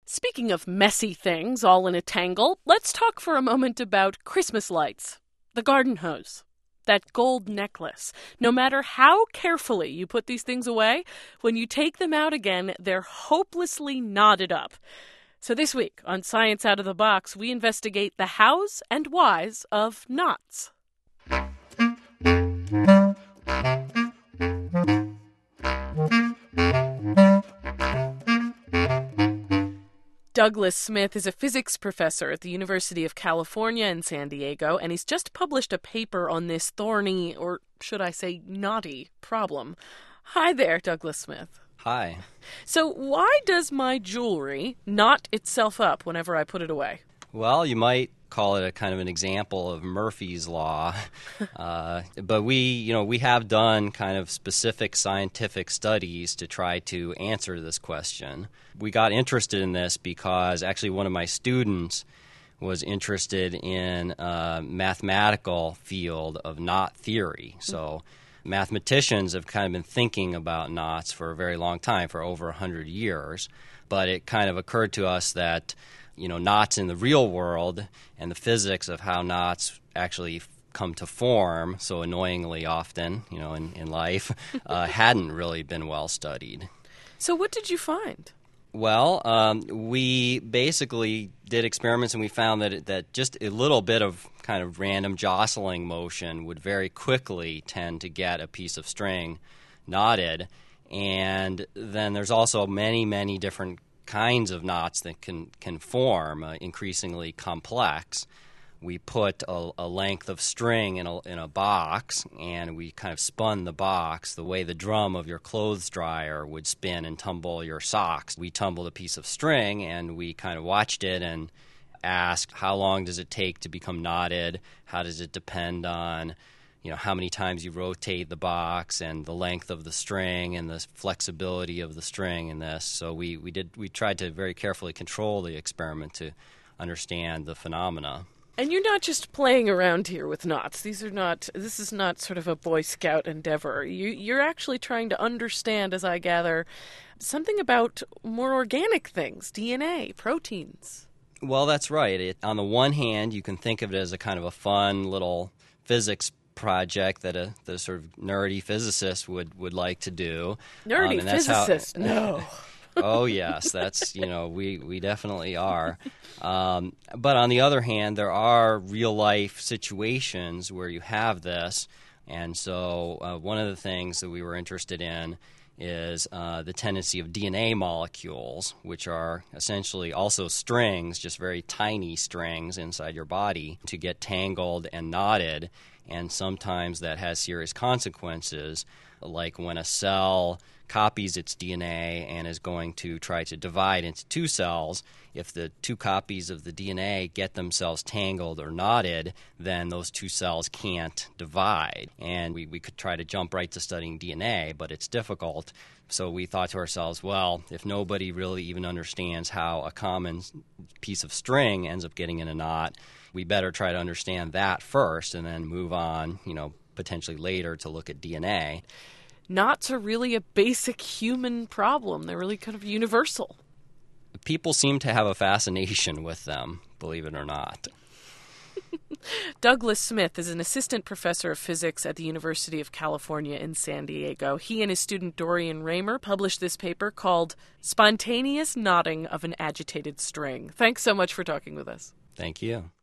Speaking of messy things all in a tangle, let's talk for a moment about Christmas lights. The garden hose. That gold necklace. No matter how carefully you put these things away, when you take them out again, they're hopelessly knotted up. So this week on Science Out of the Box, we investigate the hows and whys of knots. Douglas Smith is a physics professor at the University of California in San Diego, and he's just published a paper on this thorny, or should I say knotty, problem. Hi there, Douglas Smith. Hi. So why does my jewelry knot itself up whenever I put it away? Well, you might call it a kind of an example of Murphy's Law, but we have done kind of specific scientific studies to try to answer this question. We got interested in this because actually one of my students was interested in a mathematical field of knot theory. So mathematicians have kind of been thinking about knots for a very long time, for over 100 years, but it kind of occurred to us that knots in the real world and the physics of how knots actually come to form so annoyingly often, in life, hadn't really been well studied. So what did you find? Well, we basically did experiments and we found that just a little bit of kind of random jostling motion would very quickly tend to get a piece of string knotted. And then there's also many, many different kinds of knots that can form, increasingly complex. We put a length of string in a box, and we kind of spun the box the way the drum of your clothes dryer would spin and tumble your socks. We tumbled a piece of string, and we kind of watched it and asked, how long does it take to become knotted? How does it depend on how many times you rotate the box and the length of the string and the flexibility of the string in this. So we tried to very carefully control the experiment to understand the phenomena. And you're not just playing around here with knots. This is not sort of a Boy Scout endeavor. You're actually trying to understand, as I gather, something about more organic things, DNA, proteins. Well, that's right. On the one hand, you can think of it as a kind of a fun little physics project that the sort of nerdy physicist would like to do. Nerdy physicist? No. Oh, yes, that's, we definitely are. But on the other hand, there are real-life situations where you have this, and so one of the things that we were interested in is the tendency of DNA molecules, which are essentially also strings, just very tiny strings inside your body, to get tangled and knotted, and sometimes that has serious consequences, like when a cell copies its DNA and is going to try to divide into two cells. If the two copies of the DNA get themselves tangled or knotted, then those two cells can't divide. And we could try to jump right to studying DNA, but it's difficult. So we thought to ourselves, well, if nobody really even understands how a common piece of string ends up getting in a knot, we better try to understand that first and then move on, potentially later to look at DNA. Knots are really a basic human problem. They're really kind of universal. People seem to have a fascination with them, believe it or not. Douglas Smith is an assistant professor of physics at the University of California in San Diego. He and his student Dorian Raymer published this paper called Spontaneous Knotting of an Agitated String. Thanks so much for talking with us. Thank you.